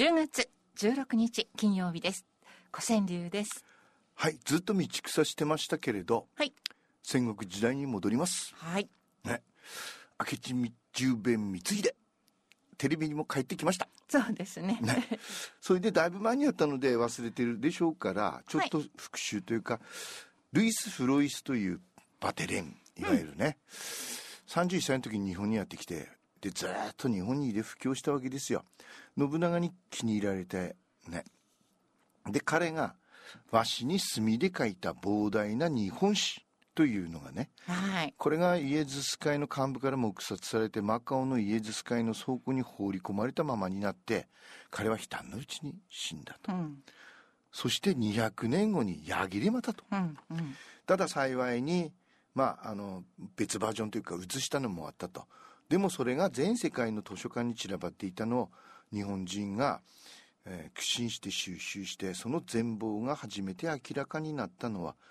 10月16日金曜日です。古川流です。 はい、ずっと道草してましたけれど、 はい、 戦国時代に戻ります。 はい、 ね、明智十兵衛光秀テレビにも帰ってきました。 そうです ねそれでだいぶ前にやったので忘れてるでしょうから、ちょっと復習というか、ルイス・フロイスというバテレン、いわゆるね、31歳の時に日本にやってきて、でずっと日本にいて布教したわけですよ。信長に気に入られてね。で彼が和紙に墨で書いた膨大な日本史というのがね、 はい、 これがイエズス会の幹部から黙殺されて、マカオのイエズス会の倉庫に放り込まれたままになって、彼は悲嘆のうちに死んだと、そして200年後に矢切れまたと、ただ幸いに、別バージョンというか写したのもあったと。でもそれが全世界の図書館に散らばっていたのを日本人が苦心して収集して、その全貌が初めて明らかになったのは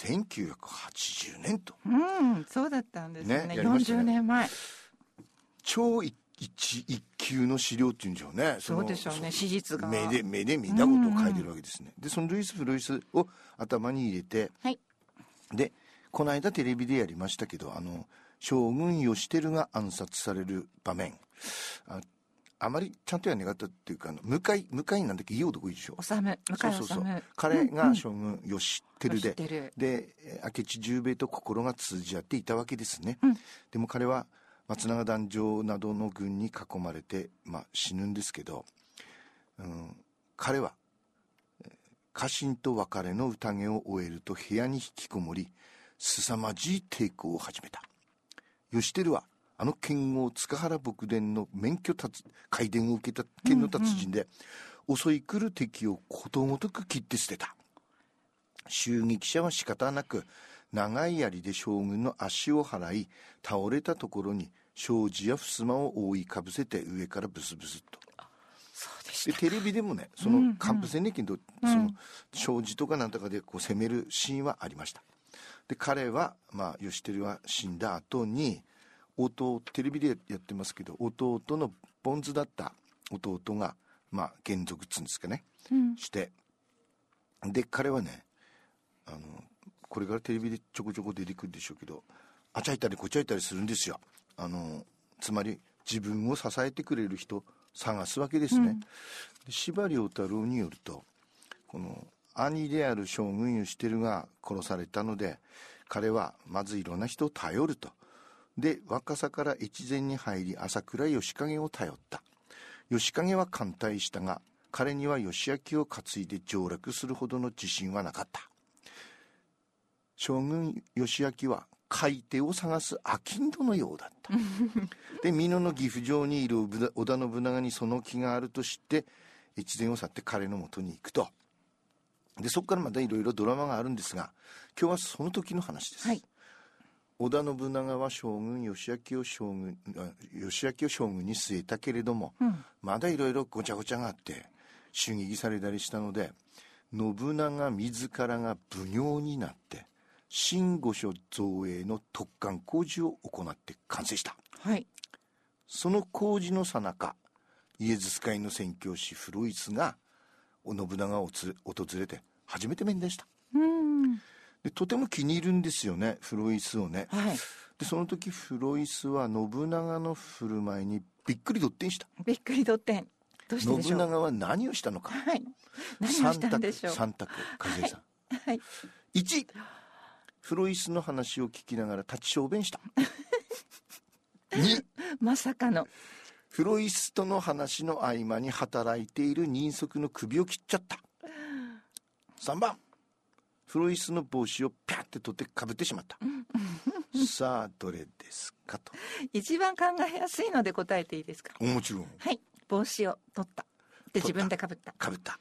1980年と。 そうだったんですね。 やりましたね。 40年前。 超一級の資料っていうんでしょうね。 そうでしょうね。史実が目で見たことを書いてるわけですね。でそのルイス・フロイスを頭に入れて、 はい、 でこの間テレビでやりましたけど、将軍義輝が暗殺される場面、あまりちゃんとやらなかったっていうか、向かいなんだっけ、いい男いいでしょ、 向井治。 彼が将軍義輝で、 で明智十兵衛と心が通じ合っていたわけですね。でも彼は松永弾正などの軍に囲まれて、死ぬんですけど、彼は家臣と別れの宴を終えると部屋に引きこもり、凄まじい抵抗を始めた。義輝は剣豪塚原卜伝の免許開伝を受けた剣の達人で、襲い来る敵をことごとく切って捨てた。襲撃者は仕方なく長い槍で将軍の足を払い、倒れたところに障子や襖を覆いかぶせて上からブスブスと。 そうでした。 でテレビでもね、その幹部戦歴のその障子とかなんとかでこう攻めるシーンはありました。で彼は義輝は死んだ後に、テレビでやってますけど、弟のポンズだった弟が眷属っつうんですかね、して、で彼はね、これからテレビでちょこちょこ出てくるでしょうけど、あちゃいたりこちゃいたりするんですよ。つまり自分を支えてくれる人を探すわけですね。で司馬遼太郎によると、この兄である将軍義輝が殺されたので、彼はまずいろんな人を頼ると。で若さから越前に入り、朝倉義景を頼った。義景は歓待したが、彼には義昭を担いで上洛するほどの自信はなかった。将軍義昭は買い手を探す商人のようだったで美濃の岐阜城にいる織田信長にその気があると知って、越前を去って彼のもとに行くと。でそこからまたいろいろドラマがあるんですが、今日はその時の話です。はい、織田信長は義昭を将軍に据えたけれども、まだいろいろごちゃごちゃがあって襲撃されたりしたので、信長自らが奉行になって新御所造営の突貫工事を行って完成した。 はい、 その工事の最中、イエズス会の宣教師フロイスが信長を訪れて初めて面談した。でとても気に入るんですよね、フロイスをね。 はい、 でその時フロイスは信長の振る舞いにびっくりどってんした。 びっくりどってん。どうしてでしょう。 信長は何をしたのか。 はい、何をしたんでしょう。 3択和江さん。 はい、 1、フロイスの話を聞きながら立ち小便した。2、 まさかのフロイスとの話の合間に働いている人足の首を切っちゃった。3番、フロイスの帽子をピャッて取ってかぶってしまった。さあどれですかと。 一番考えやすいので答えていいですか。 もちろん。 はい、帽子を取ったで自分でかぶった。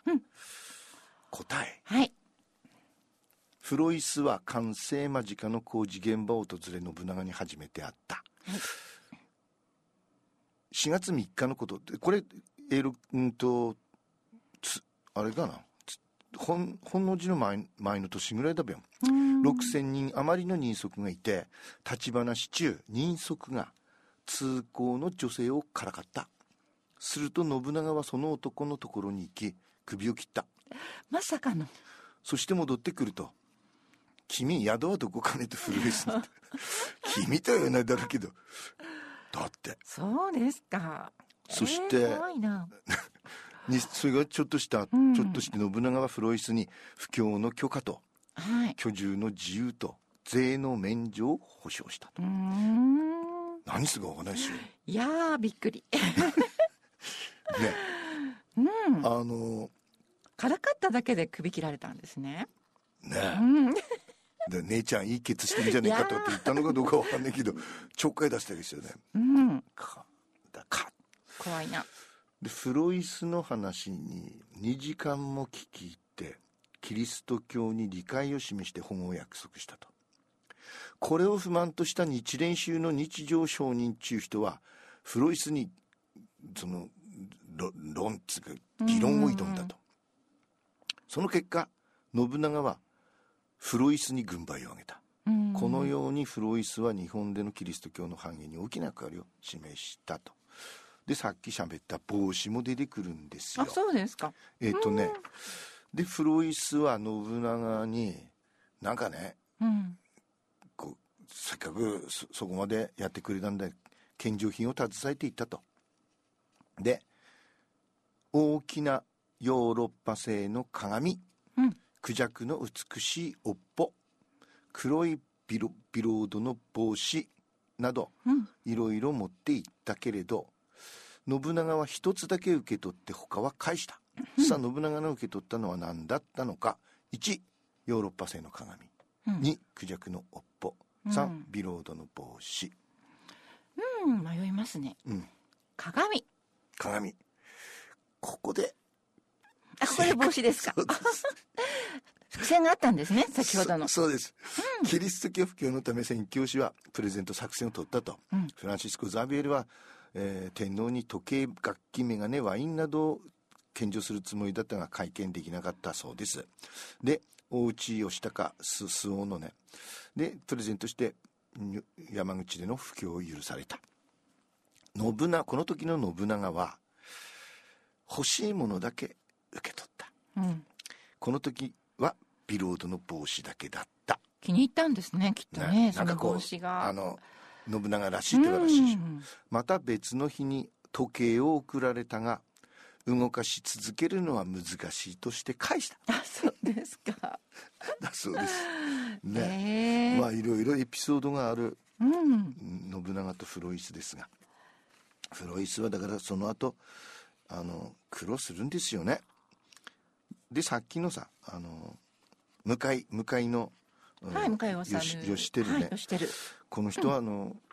答え、 はい、 フロイスは完成間近の工事現場を訪れ信長に初めて会った。はい、4月3日のことで、これあれかな、本能寺の前の年ぐらいだべよ。6000人余りの人足がいて、立ち話中人足が通行の女性をからかった。 すると信長はその男のところに行き首を切った。 まさかの。 そして戻ってくると、君宿はどこかねと震えすぎて君とは言わないだろうけど、だってそうですか。 そして、 怖いな。 それがちょっとして信長はフロイスに布教の許可と、 はい、 居住の自由と税の免除を保証したと。何すごいお話よ。 いやーびっくりね、 からかっただけで首切られたんですね。 ね、で姉ちゃんいいケツしてんじゃねえかとって言ったのかどうかわかんないけどちょっかい出したわけですよね。 怖いな。 でフロイスの話に2時間も聞き入ってキリスト教に理解を示して保護を約束したと。これを不満とした日蓮宗の日常承認中人はフロイスにその論つうか議論を挑んだと。その結果信長はフロイスに軍配を上げた。このようにフロイスは日本でのキリスト教の繁栄に大きな役割を示したと。でさっき喋った帽子も出てくるんですよ。 あ、そうですか。 でフロイスは信長になんかね、こうせっかく そこまでやってくれたんで献上品を携えていったと。で大きなヨーロッパ製の鏡、クジャクの美しい尾っぽ、黒いビロードの帽子など、いろいろ持っていったけれど信長は一つだけ受け取って他は返した。さあ信長の受け取ったのは何だったのか。1ヨーロッパ製の鏡、2クジャクの尾っぽ、3ビロードの帽子。 迷いますね。鏡。ここで帽子ですか。伏線があったんですね、先ほどの。 そうです、キリスト教布教のため宣教師はプレゼント作戦を取ったと。フランシスコ・ザビエルは、天皇に時計、楽器、メガネ、ワインなどを献上するつもりだったが会見できなかったそうです。でお家吉高周防のねでプレゼントして山口での布教を許された。この時の信長は欲しいものだけ受け取った、この時はビロードの帽子だけだった。 気に入ったんですね、きっとね。その帽子が信長らしいというらしいでしょ。また別の日に時計を贈られたが動かし続けるのは難しいとして返した。 あ、そうですか。 だそうですね。まあいろいろエピソードがある、信長とフロイスですが、フロイスはだからその後苦労するんですよね。でさっきのさ向かいの、義輝ね、この人は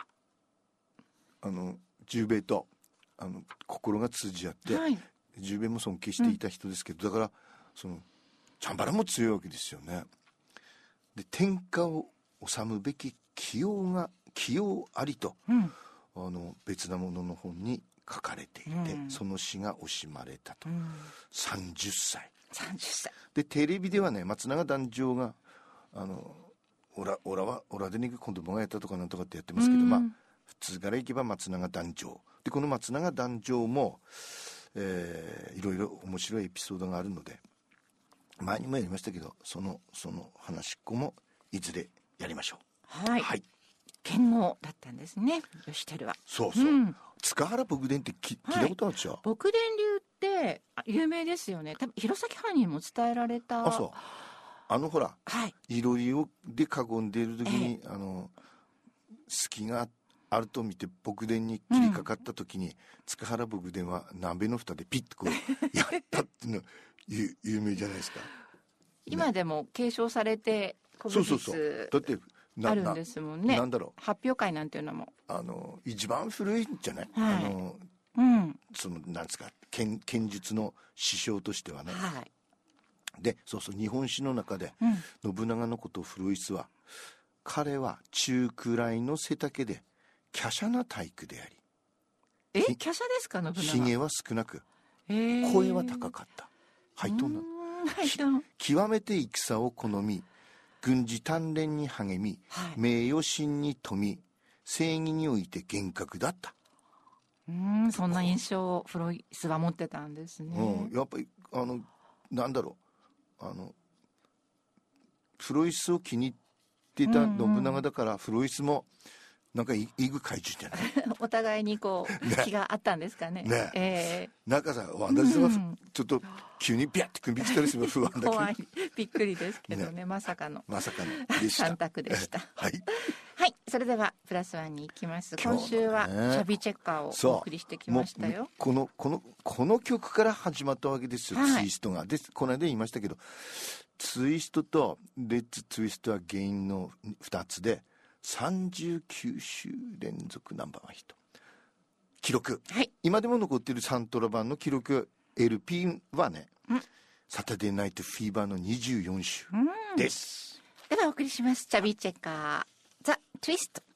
十兵衛と心が通じ合って、十兵衛も尊敬していた人ですけど、だからそのチャンバラも強いわけですよね。で天下を治むべき器用ありと、別なものの本に書かれていて、その詩が惜しまれたと。30歳でテレビではね松永団長がオラでね今度僕がやったとかなんとかってやってますけど、普通からいけば松永団長で、この松永団長も、いろいろ面白いエピソードがあるので前にもやりましたけどその話っこもいずれやりましょう。 剣豪だったんですね、義輝は。そう、 塚原卜伝って聞いたことあるでしょ。 卜伝流って有名ですよね。多分弘前藩にも伝えられた。 ほら、いろいろで囲んでいる時に、隙があると見て卜伝に切りかかった時に、塚原卜伝は鍋の蓋でピッとこうやったっていうの有名じゃないですか。 今でも継承されて古武術だってあるんですもんね。なんだろう、発表会なんていうのも一番古いんじゃない、そのなんですか剣術の師匠としてはね。で日本史の中で、信長のことをフロイスは彼は中くらいの背丈で華奢な体育であり、 華奢ですか。信長ひげは少なく、声は高かった。極めて戦を好み軍事鍛錬に励み、名誉心に富み正義において厳格だった。 そんな印象をフロイスは持ってたんですね。 やっぱりなんだろう、フロイスを気に入ってた信長だから、フロイスもなんかイグ怪獣じゃないお互いにこう、気があったんですかね。 なんかさ、私はちょっと急にビャッて首つけるしも不安だけど怖い、びっくりですけどね、まさかの3択でした。 はい、 はい、それではプラスワンに行きます。今週はチャビチェッカーをお送りしてきましたよ。 この曲から始まったわけですよ、ツイストが。でこの間言いましたけど、ツイストとレッツツイストは原因の2つで39週連続ナンバーワンヒット記録、今でも残っているサントラ版の記録 LP はね、サタデーナイトフィーバーの24週です。 ではお送りします。チャビチェッカーザ・ツイスト。